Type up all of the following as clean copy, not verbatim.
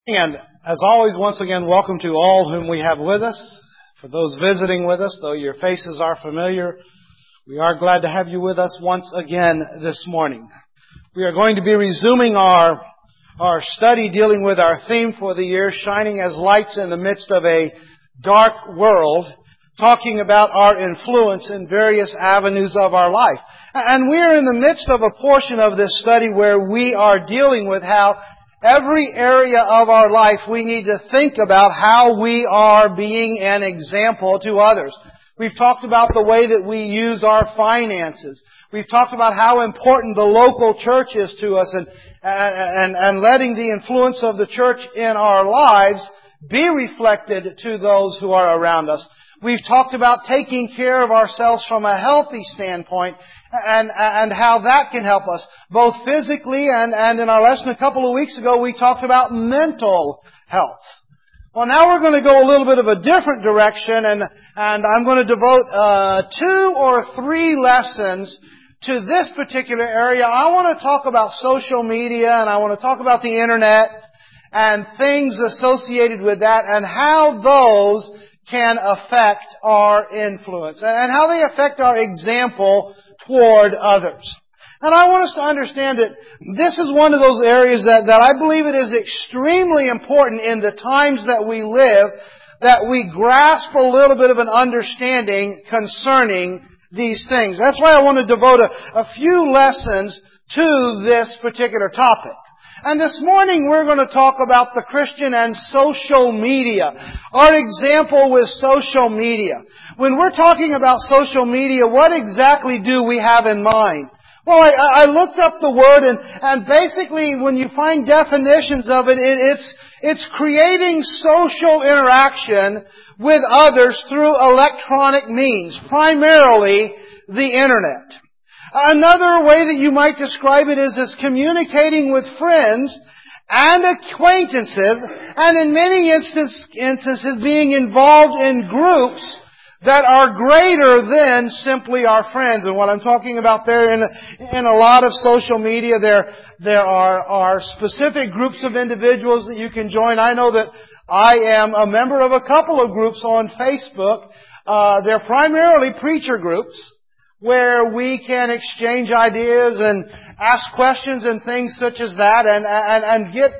And as always, once again, welcome to all whom we have with us. For those visiting with us, though your faces are familiar, we are glad to have you with us once again this morning. We are going to be resuming our study dealing with our theme for the year, Shining as Lights in the Midst of a Dark World, talking about our influence in various avenues of our life. And we are in the midst of a portion of this study where we are dealing with how every area of our life we need to think about how we are being an example to others. We've talked about the way that we use our finances. We've talked about how important the local church is to us and letting the influence of the church in our lives be reflected to those who are around us. We've talked about taking care of ourselves from a healthy standpoint and how that can help us, both physically and in our lesson a couple of weeks ago we talked about mental health. Well, now we're going to go a little bit of a different direction and I'm going to devote 2 or 3 lessons to this particular area. I want to talk about social media and I want to talk about the internet and things associated with that and how those can affect our influence and how they affect our example toward others. And I want us to understand that this is one of those areas that I believe it is extremely important in the times that we live that we grasp a little bit of an understanding concerning these things. That's why I want to devote a few lessons to this particular topic. And this morning we're going to talk about the Christian and social media. Our example with social media. When we're talking about social media, what exactly do we have in mind? Well, I looked up the word and basically when you find definitions of it, it's creating social interaction with others through electronic means, primarily the internet. Another way that you might describe it is as communicating with friends and acquaintances, and in many instances being involved in groups that are greater than simply our friends. And what I'm talking about there in a lot of social media, there are specific groups of individuals that you can join. I know that I am a member of a couple of groups on Facebook. They're primarily preacher groups, where we can exchange ideas and ask questions and things such as that and get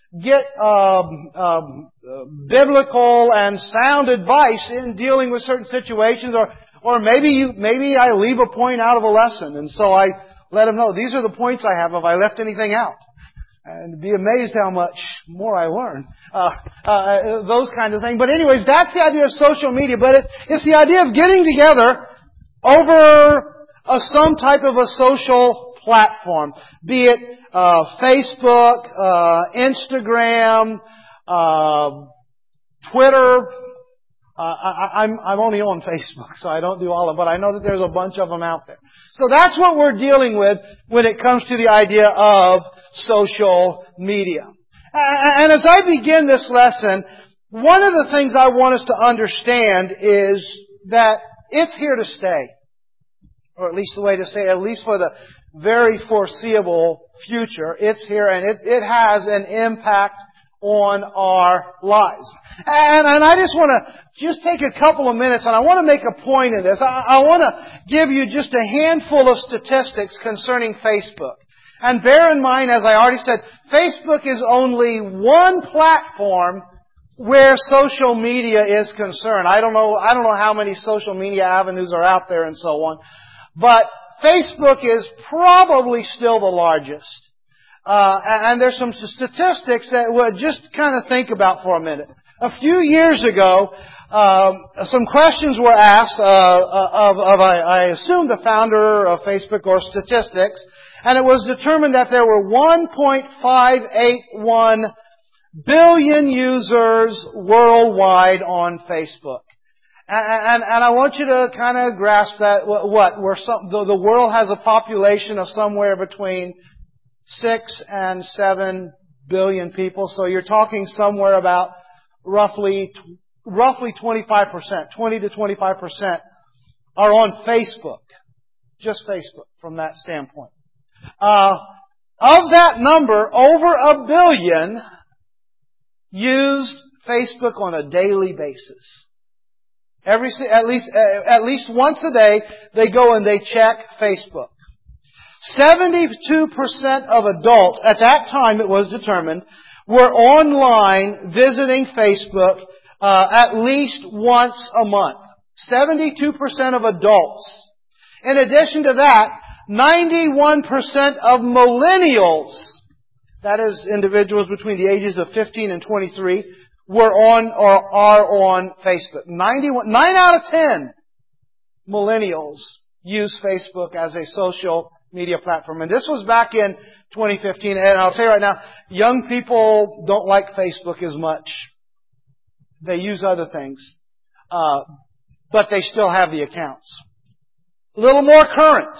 biblical and sound advice in dealing with certain situations or maybe I leave a point out of a lesson and so I let them know these are the points I have if I left anything out. And be amazed how much more I learn. Those kinds of things. But anyways, that's the idea of social media. But it's the idea of getting together over some type of a social platform, be it Facebook, Instagram, Twitter. I'm only on Facebook, so I don't do all of it, but I know that there's a bunch of them out there. So that's what we're dealing with when it comes to the idea of social media. And as I begin this lesson, one of the things I want us to understand is that it's here to stay. Or at least the way to say it, at least for the very foreseeable future. It's here and it has an impact on our lives. And I just want to take a couple of minutes and I want to make a point of this. I want to give you just a handful of statistics concerning Facebook. And bear in mind, as I already said, Facebook is only one platform where social media is concerned. I don't know how many social media avenues are out there and so on. But Facebook is probably still the largest. And there's some statistics that we'll just kind of think about for a minute. A few years ago, some questions were asked of I assume the founder of Facebook or statistics, and it was determined that there were 1.581 billion users worldwide on Facebook. And I want you to kind of grasp that the world has a population of somewhere between 6 and 7 billion people. So you're talking somewhere about roughly 25%, 20 to 25% are on Facebook. Just Facebook from that standpoint. Of that number, over 1 billion used Facebook on a daily basis. At least once a day, they go and they check Facebook. 72% of adults, at that time it was determined, were online visiting Facebook at least once a month. 72% of adults. In addition to that, 91% of millennials, that is individuals between the ages of 15 and 23, were on or are on Facebook. 9 out of 10 millennials use Facebook as a social media platform. And this was back in 2015. And I'll tell you right now, young people don't like Facebook as much. They use other things. But they still have the accounts. A little more current.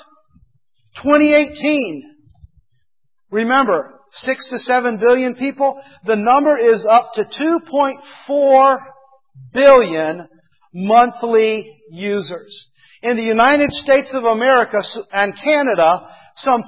2018. Remember, 6 to 7 billion people. The number is up to 2.4 billion monthly users. In the United States of America and Canada, some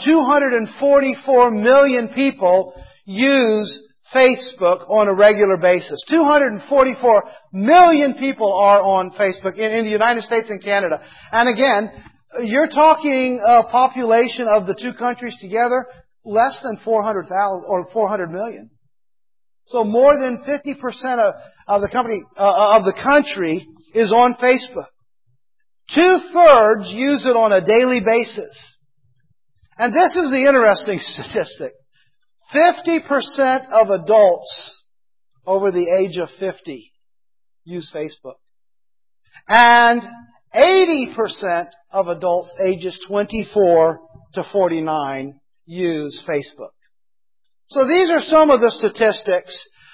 244 million people use Facebook on a regular basis. 244 million people are on Facebook in the United States and Canada. And again, you're talking a population of the two countries together less than 400,000 or 400 million. So more than 50% of the country is on Facebook. 2/3 use it on a daily basis. And this is the interesting statistic. 50% of adults over the age of 50 use Facebook. And 80% of adults ages 24 to 49 use Facebook. So these are some of the statistics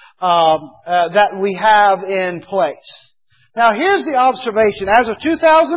that we have in place. Now here's the observation. As of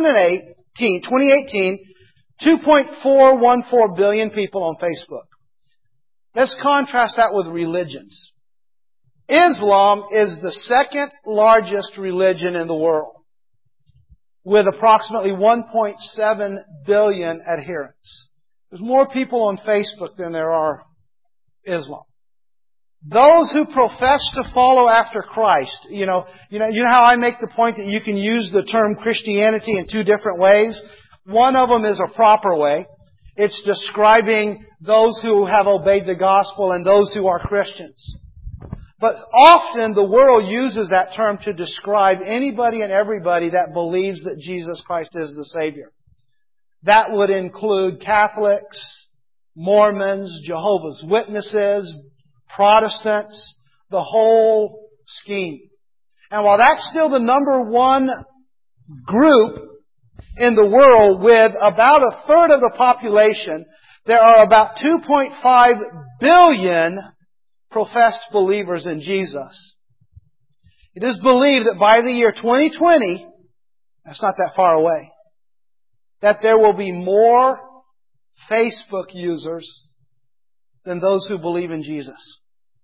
2018, 2.414 billion people on Facebook. Let's contrast that with religions. Islam is the second largest religion in the world, with approximately 1.7 billion adherents. There's more people on Facebook than there are Islam. Those who profess to follow after Christ, you know how I make the point that you can use the term Christianity in two different ways? One of them is a proper way. It's describing those who have obeyed the gospel and those who are Christians. But often the world uses that term to describe anybody and everybody that believes that Jesus Christ is the Savior. That would include Catholics, Mormons, Jehovah's Witnesses, Protestants, the whole scheme. And while that's still the number one group in the world, with about 1/3 of the population, there are about 2.5 billion professed believers in Jesus. It is believed that by the year 2020, that's not that far away, that there will be more Facebook users than those who believe in Jesus.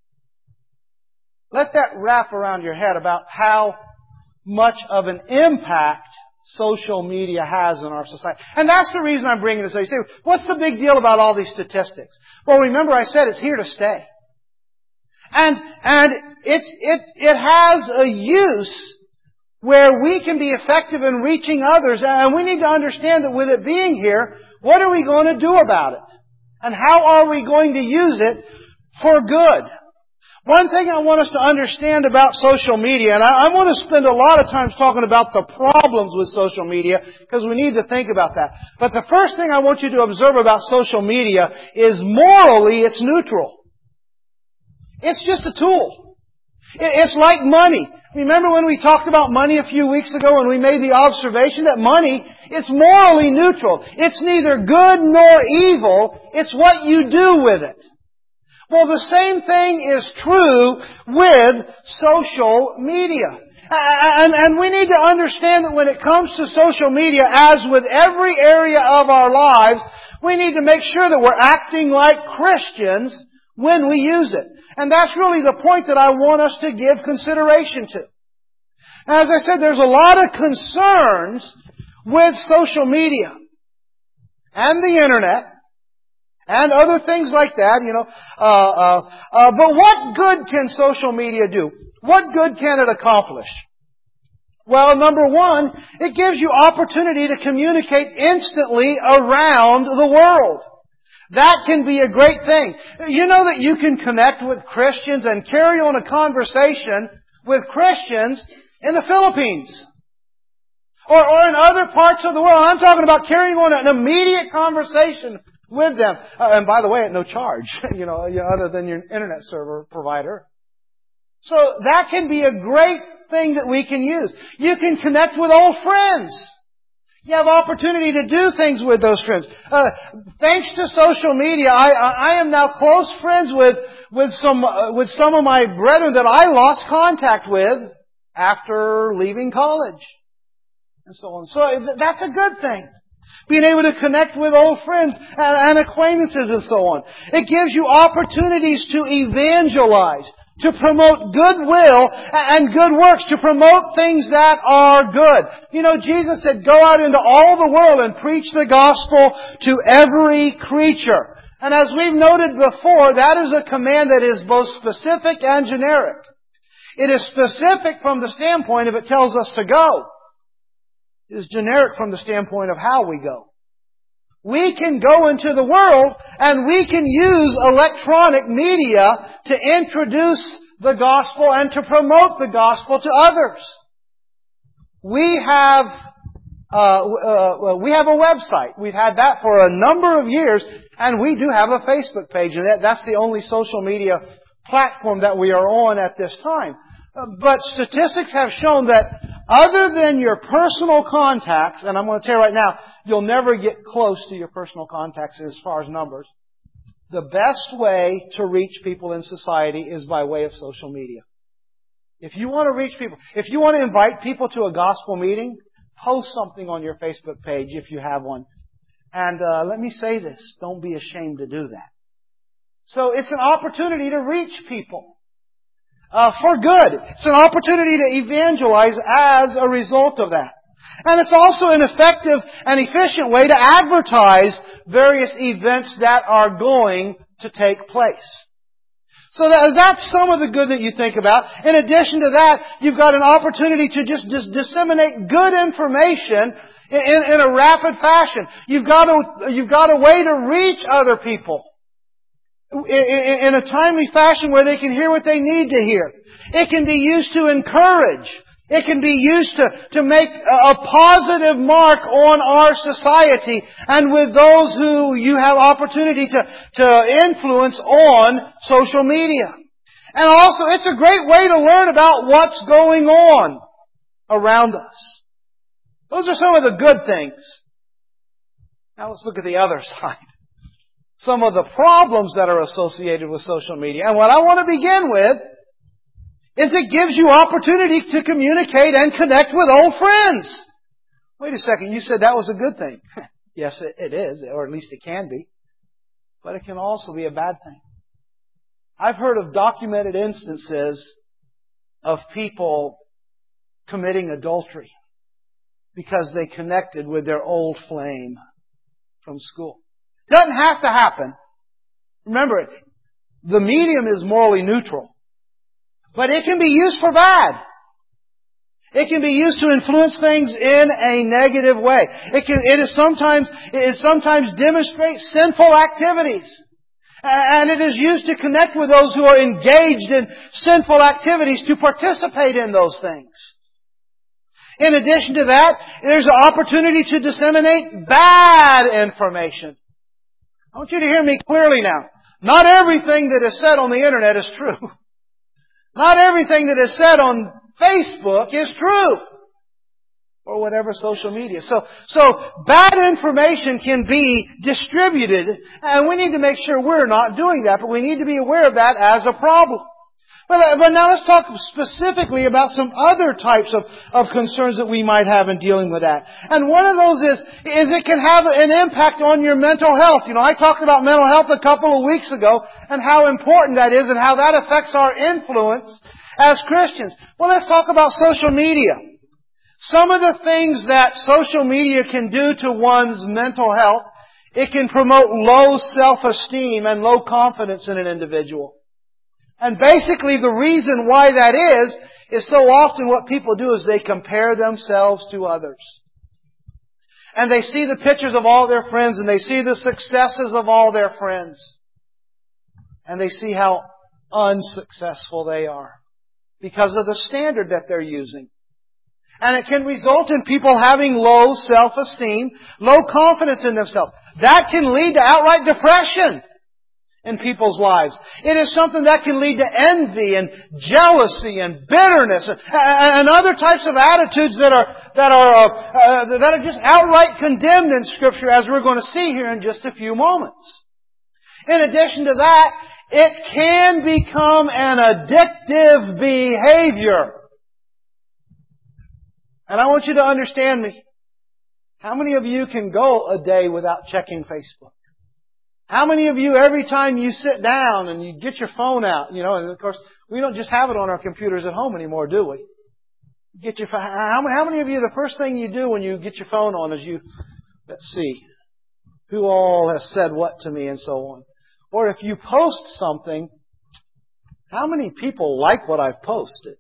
Let that wrap around your head about how much of an impact social media has in our society. And that's the reason I'm bringing this up. You say, what's the big deal about all these statistics? Well, remember I said it's here to stay. And it has a use where we can be effective in reaching others. And we need to understand that with it being here, what are we going to do about it? And how are we going to use it for good? One thing I want us to understand about social media, and I want to spend a lot of time talking about the problems with social media, because we need to think about that. But the first thing I want you to observe about social media is morally it's neutral. It's just a tool. It's like money. Remember when we talked about money a few weeks ago and we made the observation that money, it's morally neutral. It's neither good nor evil. It's what you do with it. Well, the same thing is true with social media. And we need to understand that when it comes to social media, as with every area of our lives, we need to make sure that we're acting like Christians when we use it. And that's really the point that I want us to give consideration to. Now, as I said, there's a lot of concerns with social media and the Internet and other things like that, But what good can social media do? What good can it accomplish? Well, number one, it gives you opportunity to communicate instantly around the world. That can be a great thing. You know that you can connect with Christians and carry on a conversation with Christians in the Philippines. Or in other parts of the world. I'm talking about carrying on an immediate conversation with them. And by the way, at no charge, other than your internet server provider. So that can be a great thing that we can use. You can connect with old friends. You have opportunity to do things with those friends. Thanks to social media, I am now close friends with some of my brethren that I lost contact with after leaving college. And so on. So that's a good thing. Being able to connect with old friends and acquaintances and so on. It gives you opportunities to evangelize, to promote goodwill and good works, to promote things that are good. Jesus said, go out into all the world and preach the gospel to every creature. And as we've noted before, that is a command that is both specific and generic. It is specific from the standpoint of it tells us to go. It is generic from the standpoint of how we go. We can go into the world and we can use electronic media to introduce the gospel and to promote the gospel to others. We have a website. We've had that for a number of years, and we do have a Facebook page, and that's the only social media platform that we are on at this time. But statistics have shown that other than your personal contacts, and I'm going to tell you right now, you'll never get close to your personal contacts as far as numbers. The best way to reach people in society is by way of social media. If you want to reach people, if you want to invite people to a gospel meeting, post something on your Facebook page if you have one. And let me say this, don't be ashamed to do that. So it's an opportunity to reach people. For good. It's an opportunity to evangelize as a result of that. And it's also an effective and efficient way to advertise various events that are going to take place. So that's some of the good that you think about. In addition to that, you've got an opportunity to just disseminate good information in a rapid fashion. You've got a way to reach other people in a timely fashion where they can hear what they need to hear. It can be used to encourage. It can be used to make a positive mark on our society and with those who you have opportunity to influence on social media. And also, it's a great way to learn about what's going on around us. Those are some of the good things. Now let's look at the other side. Some of the problems that are associated with social media. And what I want to begin with is it gives you opportunity to communicate and connect with old friends. Wait a second, you said that was a good thing. Yes, it is, or at least it can be. But it can also be a bad thing. I've heard of documented instances of people committing adultery because they connected with their old flame from school. Doesn't have to happen. Remember, the medium is morally neutral. But it can be used for bad. It can be used to influence things in a negative way. It sometimes demonstrates sinful activities. And it is used to connect with those who are engaged in sinful activities to participate in those things. In addition to that, there's an opportunity to disseminate bad information. I want you to hear me clearly now. Not everything that is said on the internet is true. Not everything that is said on Facebook is true. Or whatever social media. So bad information can be distributed, and we need to make sure we're not doing that, but we need to be aware of that as a problem. But now let's talk specifically about some other types of concerns that we might have in dealing with that. And one of those is it can have an impact on your mental health. I talked about mental health a couple of weeks ago and how important that is and how that affects our influence as Christians. Well, let's talk about social media. Some of the things that social media can do to one's mental health It can promote low self-esteem and low confidence in an individual. And basically the reason why that is so often what people do is they compare themselves to others. And they see the pictures of all their friends and they see the successes of all their friends. And they see how unsuccessful they are because of the standard that they're using. And it can result in people having low self-esteem, low confidence in themselves. That can lead to outright depression in people's lives. It is something that can lead to envy and jealousy and bitterness and other types of attitudes that are just outright condemned in Scripture, as we're going to see here in just a few moments. In addition to that, it can become an addictive behavior. And I want you to understand me. How many of you can go a day without checking Facebook? How many of you, every time you sit down and you get your phone out, and of course, we don't just have it on our computers at home anymore, do we? How many of you, the first thing you do when you get your phone on is let's see, who all has said what to me and so on. Or if you post something, how many people like what I've posted?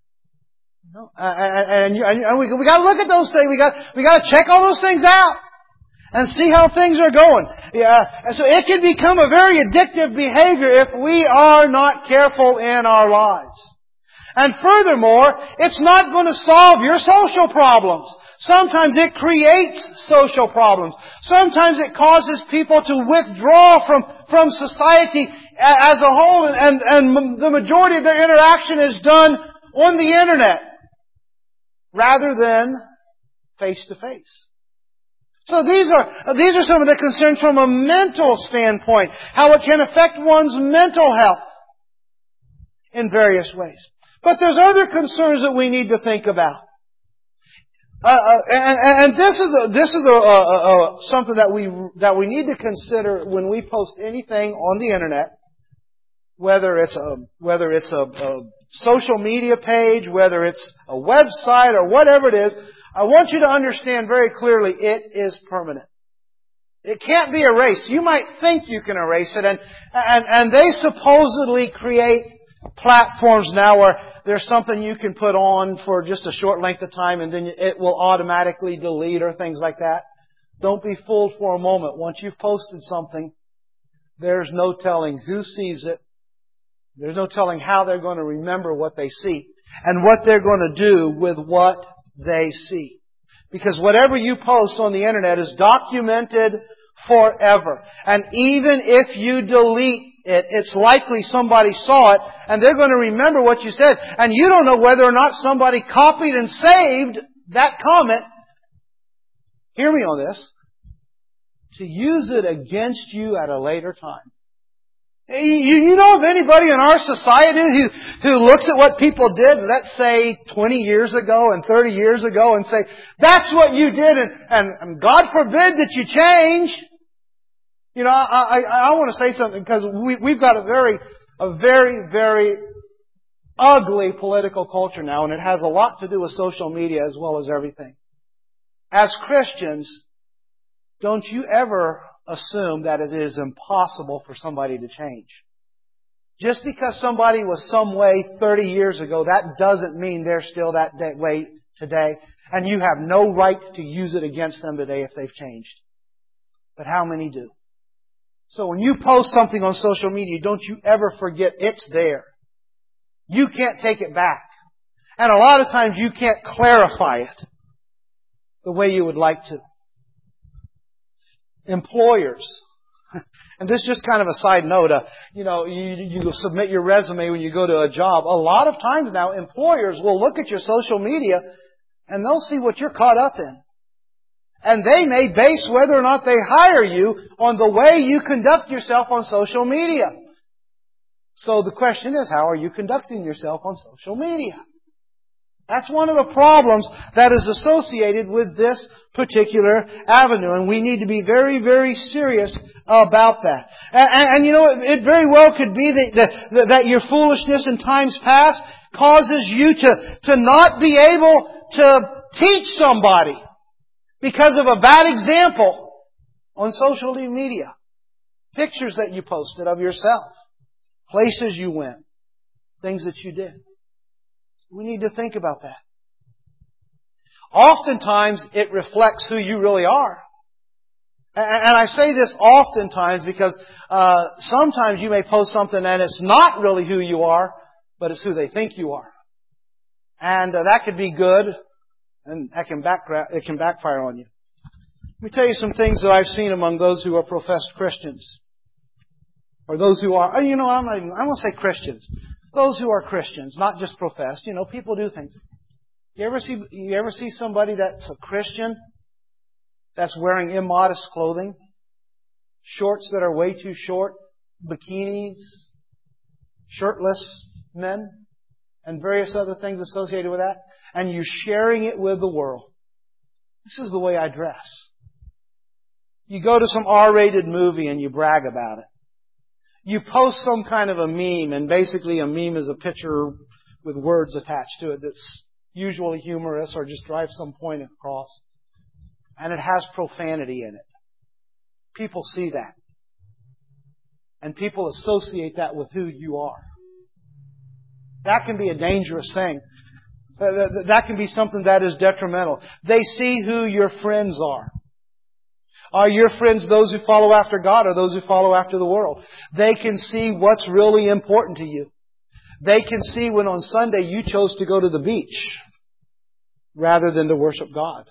And we got to look at those things. We got to check all those things out and see how things are going. And so it can become a very addictive behavior if we are not careful in our lives. And furthermore, it's not going to solve your social problems. Sometimes it creates social problems. Sometimes it causes people to withdraw from society as a whole, and the majority of their interaction is done on the internet rather than face to face. So these are some of the concerns from a mental standpoint, how it can affect one's mental health in various ways. But there's other concerns that we need to think about. And this is something that we need to consider when we post anything on the internet, whether it's a social media page, whether it's a website or whatever it is. I want you to understand very clearly it is permanent. It can't be erased. You might think you can erase it, and they supposedly create platforms now where there's something you can put on for just a short length of time and then it will automatically delete or things like that. Don't be fooled for a moment. Once you've posted something, there's no telling who sees it. There's no telling how they're going to remember what they see and what they're going to do with what they see. Because whatever you post on the internet is documented forever. And even if you delete it, it's likely somebody saw it and they're going to remember what you said. And you don't know whether or not somebody copied and saved that comment, hear me on this, to use it against you at a later time. You know of anybody in our society who looks at what people did, let's say 20 years ago and 30 years ago, and say, that's what you did, and God forbid that you change. I want to say something because we've got a very, very ugly political culture now, and it has a lot to do with social media as well as everything. As Christians, don't you ever assume that it is impossible for somebody to change. Just because somebody was some way 30 years ago, that doesn't mean they're still that way today, and you have no right to use it against them today if they've changed. But how many do? So when you post something on social media, don't you ever forget it's there. You can't take it back. And a lot of times you can't clarify it the way you would like to. Employers. And this is just kind of a side note. You submit your resume when you go to a job. A lot of times now, employers will look at your social media and they'll see what you're caught up in. And they may base whether or not they hire you on the way you conduct yourself on social media. So the question is, how are you conducting yourself on social media? That's one of the problems that is associated with this particular avenue, and we need to be very, very serious about that. And it very well could be that your foolishness in times past causes you to not be able to teach somebody because of a bad example on social media. Pictures that you posted of yourself. Places you went. Things that you did. We need to think about that. Oftentimes, it reflects who you really are. And I say this oftentimes because sometimes you may post something and it's not really who you are, but it's who they think you are. And that could be good, and it can backfire on you. Let me tell you some things that I've seen among those who are professed Christians. Or those who are, I won't say Christians. Those who are Christians, not just professed. People do things. You ever see somebody that's a Christian that's wearing immodest clothing? Shorts that are way too short, bikinis, shirtless men, and various other things associated with that. And you're sharing it with the world. This is the way I dress. You go to some R-rated movie and you brag about it. You post some kind of a meme, and basically a meme is a picture with words attached to it that's usually humorous or just drives some point across. And it has profanity in it. People see that. And people associate that with who you are. That can be a dangerous thing. That can be something that is detrimental. They see who your friends are. Are your friends those who follow after God or those who follow after the world? They can see what's really important to you. They can see when on Sunday you chose to go to the beach rather than to worship God.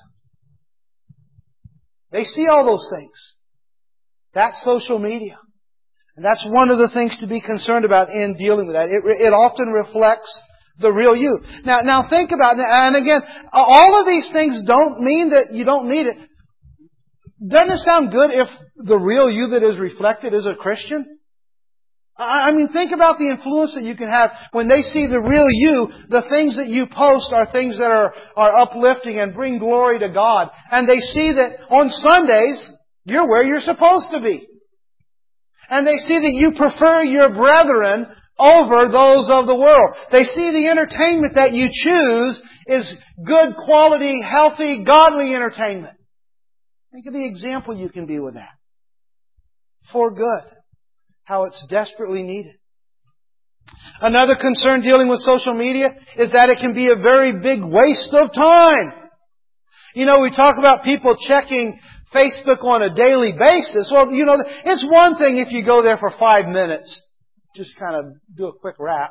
They see all those things. That's social media. And that's one of the things to be concerned about in dealing with that. It often reflects the real you. Now think about it. And again, all of these things don't mean that you don't need it. Doesn't it sound good if the real you that is reflected is a Christian? I mean, think about the influence that you can have when they see the real you. The things that you post are things that are uplifting and bring glory to God. And they see that on Sundays, you're where you're supposed to be. And they see that you prefer your brethren over those of the world. They see the entertainment that you choose is good quality, healthy, godly entertainment. Think of the example you can be with that. For good. How it's desperately needed. Another concern dealing with social media is that it can be a very big waste of time. We talk about people checking Facebook on a daily basis. Well, it's one thing if you go there for 5 minutes. Just kind of do a quick wrap.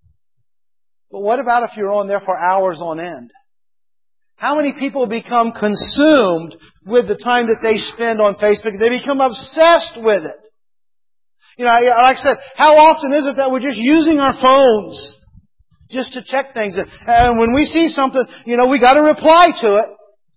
But what about if you're on there for hours on end? How many people become consumed with the time that they spend on Facebook? They become obsessed with it. Like I said, how often is it that we're just using our phones just to check things? And when we see something, we got to reply to it.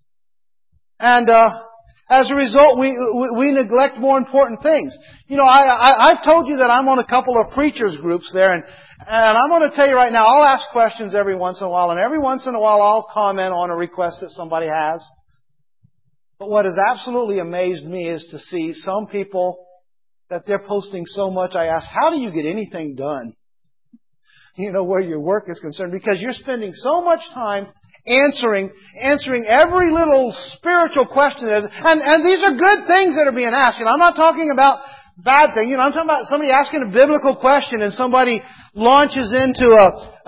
And as a result, we neglect more important things. I've told you that I'm on a couple of preachers groups there, and I'm going to tell you right now, I'll ask questions every once in a while, and every once in a while I'll comment on a request that somebody has. But what has absolutely amazed me is to see some people that they're posting so much. I ask, how do you get anything done? Where your work is concerned, because you're spending so much time answering every little spiritual question. And these are good things that are being asked. I'm not talking about bad things. I'm talking about somebody asking a biblical question and somebody launches into a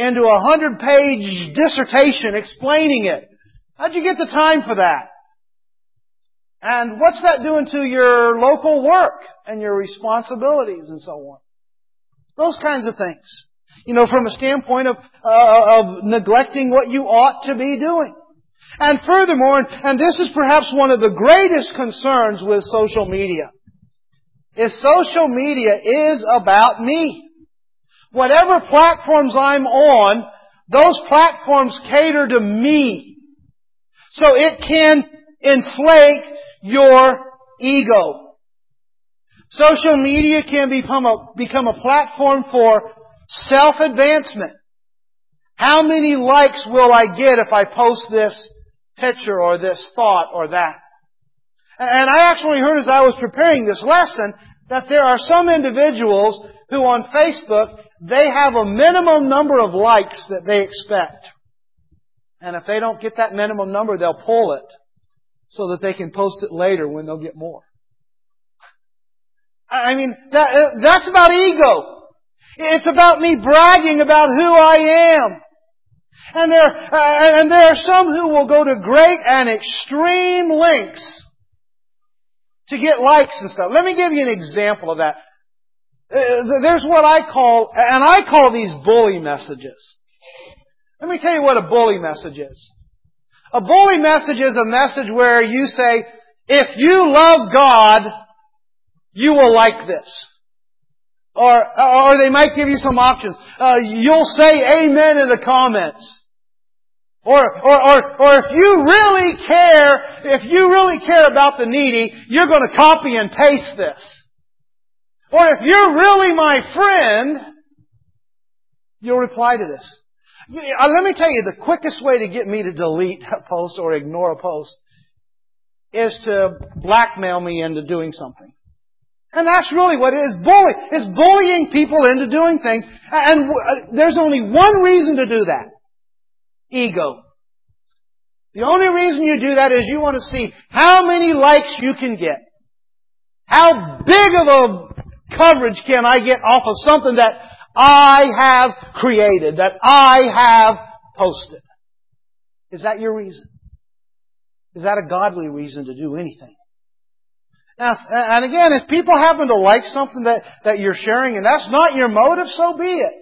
100-page dissertation explaining it. How'd you get the time for that? And what's that doing to your local work and your responsibilities and so on? Those kinds of things. From a standpoint of neglecting what you ought to be doing. And furthermore, and this is perhaps one of the greatest concerns with social media, is social media is about me. Whatever platforms I'm on, those platforms cater to me. So it can inflate your ego. Social media can become a platform for self-advancement. How many likes will I get if I post this picture or this thought or that? And I actually heard as I was preparing this lesson that there are some individuals who on Facebook, they have a minimum number of likes that they expect. And if they don't get that minimum number, they'll pull it so that they can post it later when they'll get more. I mean, that's about ego. It's about me bragging about who I am. And there are some who will go to great and extreme lengths to get likes and stuff. Let me give you an example of that. There's what I call these bully messages. Let me tell you what a bully message is. A bully message is a message where you say, if you love God, you will like this. Or they might give you some options. You'll say amen in the comments. Or if you really care about the needy, you're going to copy and paste this. Or if you're really my friend, you'll reply to this. Let me tell you, the quickest way to get me to delete a post or ignore a post is to blackmail me into doing something. And that's really what it is. It's bullying people into doing things. And there's only one reason to do that. Ego. The only reason you do that is you want to see how many likes you can get. How big of a coverage can I get off of something that I have created, that I have posted? Is that your reason? Is that a godly reason to do anything? Now, and again, if people happen to like something that you're sharing and that's not your motive, so be it.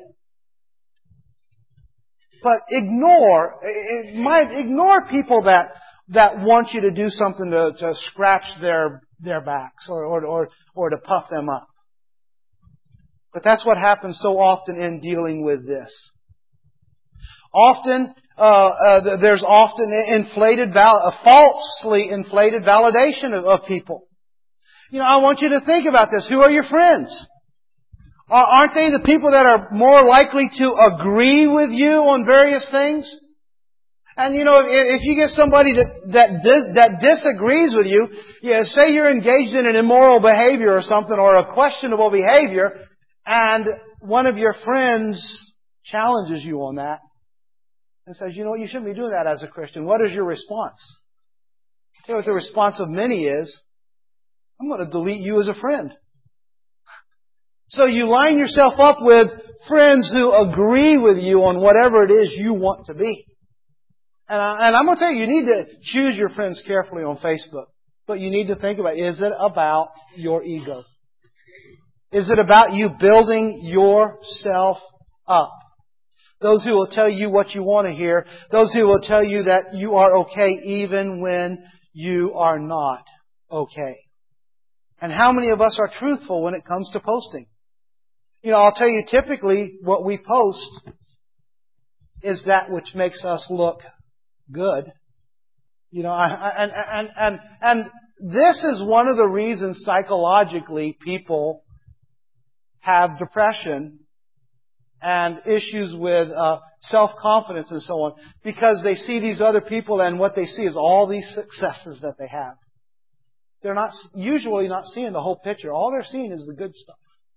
But ignore people that want you to do something to scratch their backs or to puff them up. But that's what happens so often in dealing with this. Often, there's often falsely inflated validation of people. You know, I want you to think about this. Who are your friends? Aren't they the people that are more likely to agree with you on various things? And you know, if you get somebody that disagrees with you, say you're engaged in an immoral behavior or something, or a questionable behavior, and one of your friends challenges you on that and says, you know what, you shouldn't be doing that as a Christian. What is your response? Tell you what the response of many is, I'm going to delete you as a friend. So you line yourself up with friends who agree with you on whatever it is you want to be. And I'm going to tell you, you need to choose your friends carefully on Facebook. But you need to think about, is it about your ego? Is it about you building yourself up? Those who will tell you what you want to hear. Those who will tell you that you are okay even when you are not okay. And how many of us are truthful when it comes to posting? You know, I'll tell you, typically what we post is that which makes us look good. You know, and this is one of the reasons psychologically people have depression and issues with self-confidence and so on, because they see these other people and what they see is all these successes that they have. They're usually not seeing the whole picture. All they're seeing is the good stuff.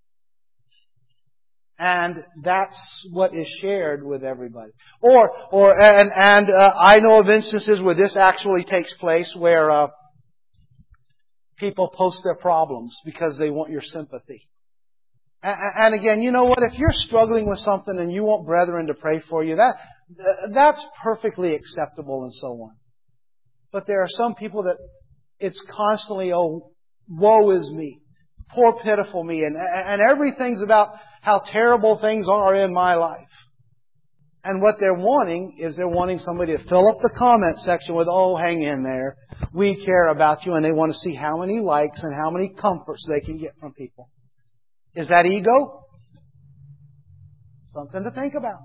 And that's what is shared with everybody. I know of instances where this actually takes place, where people post their problems because they want your sympathy. And again, you know what? If you're struggling with something and you want brethren to pray for you, that's perfectly acceptable and so on. But there are some people that it's constantly, oh, woe is me. Poor pitiful me. And everything's about how terrible things are in my life. And what they're wanting is somebody to fill up the comment section with, oh, hang in there. We care about you. And they want to see how many likes and how many comforts they can get from people. Is that ego? Something to think about.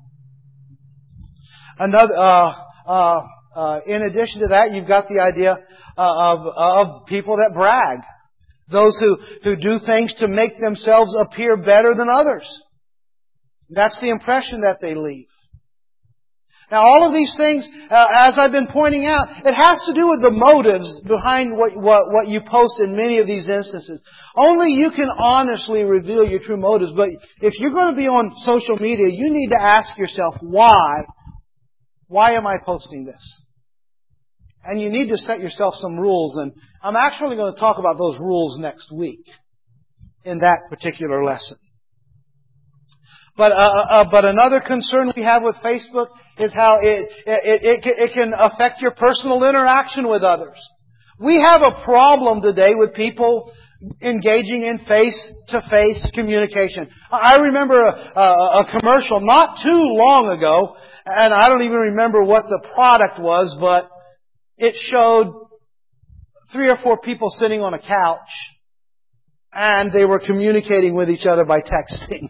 In addition to that, you've got the idea of people that brag. Those who do things to make themselves appear better than others. That's the impression that they leave. Now, all of these things, as I've been pointing out, it has to do with the motives behind what you post in many of these instances. Only you can honestly reveal your true motives. But if you're going to be on social media, you need to ask yourself, why? Why am I posting this? And you need to set yourself some rules. And I'm actually going to talk about those rules next week. in that particular lesson. But another concern we have with Facebook is how it can affect your personal interaction with others. We have a problem today with people engaging in face-to-face communication. I remember a commercial not too long ago, and I don't even remember what the product was, but it showed 3 or 4 people sitting on a couch, and they were communicating with each other by texting.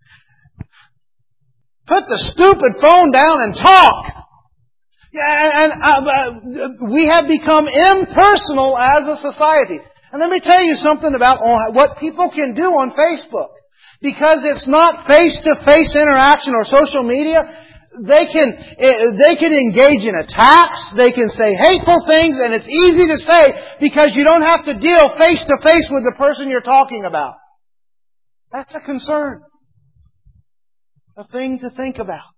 Put the stupid phone down and talk! And we have become impersonal as a society. And let me tell you something about what people can do on Facebook. Because it's not face-to-face interaction or social media, they can engage in attacks, they can say hateful things, and it's easy to say because you don't have to deal face-to-face with the person you're talking about. That's a concern. A thing to think about.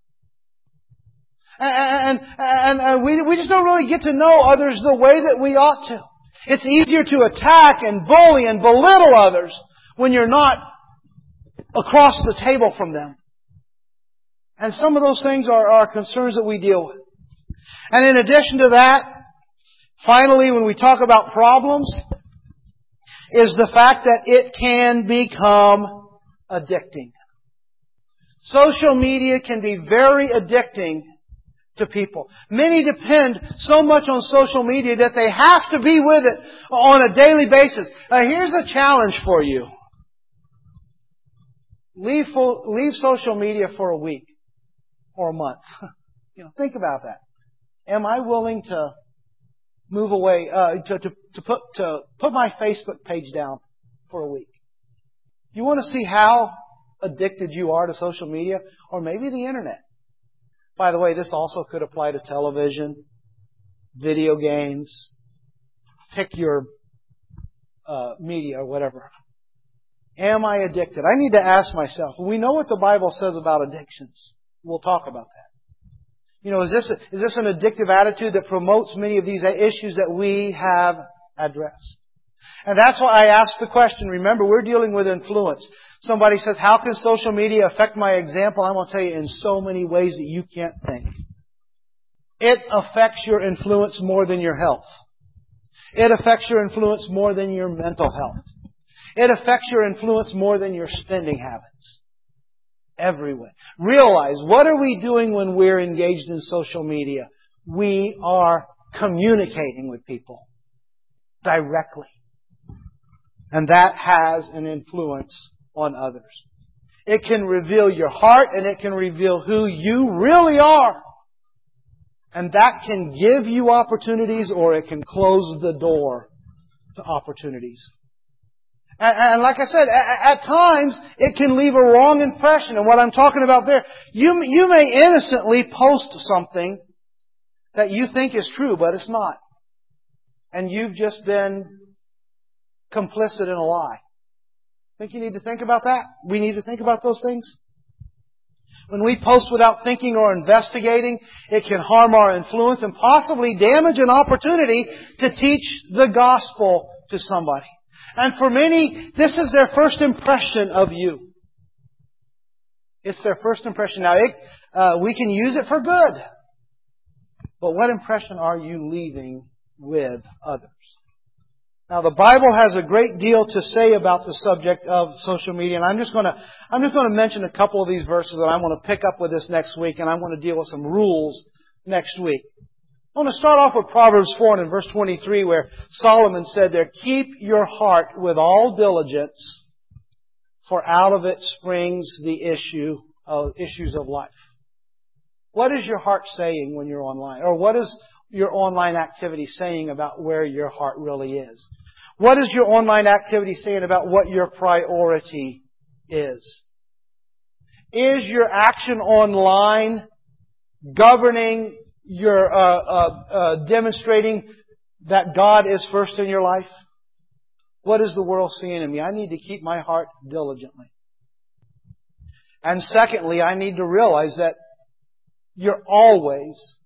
And we just don't really get to know others the way that we ought to. It's easier to attack and bully and belittle others when you're not across the table from them. And some of those things are concerns that we deal with. And in addition to that, finally, when we talk about problems, is the fact that it can become addicting. Social media can be very addicting to people. Many depend so much on social media that they have to be with it on a daily basis. Here's a challenge for you. Leave social media for a week or a month. Think about that. Am I willing to move away, to put my Facebook page down for a week? You want to see how addicted you are to social media, or maybe the internet. By the way, this also could apply to television, video games, pick your media or whatever. Am I addicted? I need to ask myself. We know what the Bible says about addictions. We'll talk about that. Is this an addictive attitude that promotes many of these issues that we have addressed? And that's why I asked the question. Remember, we're dealing with influence. Somebody says, how can social media affect my example? I'm going to tell you in so many ways that you can't think. It affects your influence more than your health. It affects your influence more than your mental health. It affects your influence more than your spending habits. Every way. Realize, what are we doing when we're engaged in social media? We are communicating with people directly. And that has an influence on others. It can reveal your heart, and it can reveal who you really are. And that can give you opportunities, or it can close the door to opportunities. And like I said, at times it can leave a wrong impression. And what I'm talking about there, you may innocently post something that you think is true, but it's not. And you've just been complicit in a lie. Think you need to think about that? We need to think about those things. When we post without thinking or investigating, it can harm our influence and possibly damage an opportunity to teach the gospel to somebody. And for many, this is their first impression of you. It's their first impression. Now, we can use it for good. But what impression are you leaving with others? Now, the Bible has a great deal to say about the subject of social media, and I'm just going to mention a couple of these verses that I'm going to pick up with this next week, and I'm going to deal with some rules next week. I want to start off with Proverbs 4 and in verse 23, where Solomon said there, "Keep your heart with all diligence, for out of it springs the issues of life." What is your heart saying when you're online? Or what is your online activity saying about where your heart really is? What is your online activity saying about what your priority is? Is your action online governing your demonstrating that God is first in your life? What is the world seeing in me? I need to keep my heart diligently. And secondly, I need to realize that you're always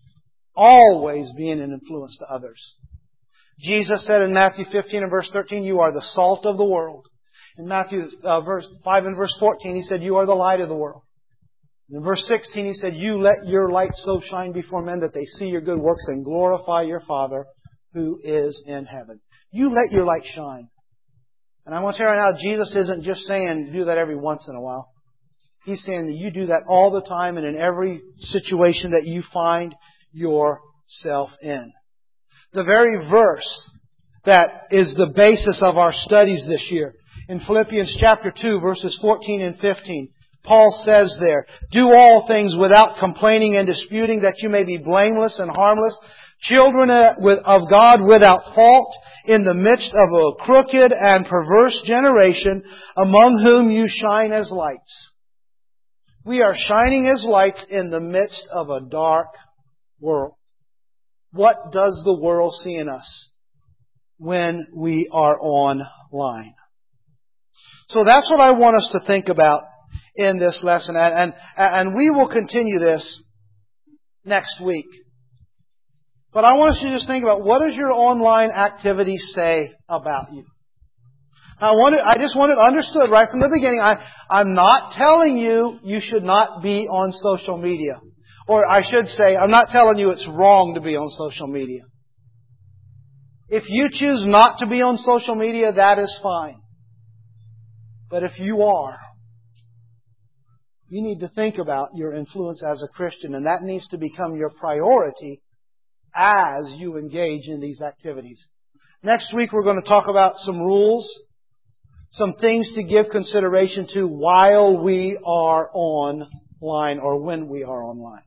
being an influence to others. Jesus said in Matthew 15 and verse 13, "You are the salt of the world. In Matthew verse 5 and verse 14, He said, "You are the light of the world." And in verse 16, He said, "You let your light so shine before men that they see your good works and glorify your Father who is in heaven." You let your light shine. And I want to tell you right now, Jesus isn't just saying do that every once in a while. He's saying that you do that all the time and in every situation that you find yourself in. The very verse that is the basis of our studies this year, in Philippians chapter 2, verses 14 and 15, Paul says there, "Do all things without complaining and disputing, that you may be blameless and harmless, children of God without fault, in the midst of a crooked and perverse generation, among whom you shine as lights." We are shining as lights in the midst of a dark world. What does the world see in us when we are online? So that's what I want us to think about in this lesson. And we will continue this next week. But I want us to just think about, what does your online activity say about you? I just want it understood right from the beginning. I'm not telling you you should not be on social media. Or I should say, I'm not telling you it's wrong to be on social media. If you choose not to be on social media, that is fine. But if you are, you need to think about your influence as a Christian, and that needs to become your priority as you engage in these activities. Next week we're going to talk about some rules, some things to give consideration to while we are online or when we are online.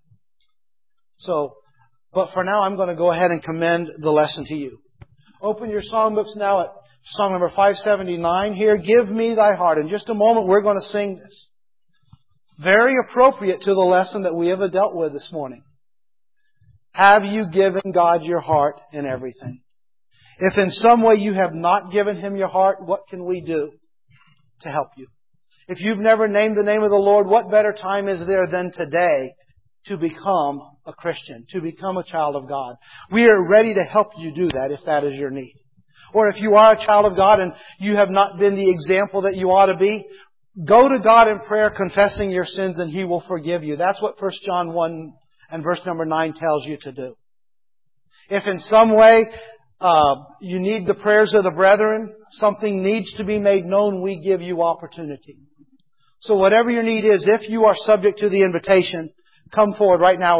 But for now I'm going to go ahead and commend the lesson to you. Open your songbooks now at song number 579 here, "Give Me Thy Heart." In just a moment we're going to sing this. Very appropriate to the lesson that we have dealt with this morning. Have you given God your heart in everything? If in some way you have not given Him your heart, what can we do to help you? If you've never named the name of the Lord, what better time is there than today to become a Christian, to become a child of God? We are ready to help you do that if that is your need. Or if you are a child of God and you have not been the example that you ought to be, go to God in prayer confessing your sins and He will forgive you. That's what 1 John 1 and verse number 9 tells you to do. If in some way you need the prayers of the brethren, something needs to be made known, we give you opportunity. So whatever your need is, if you are subject to the invitation, come forward right now.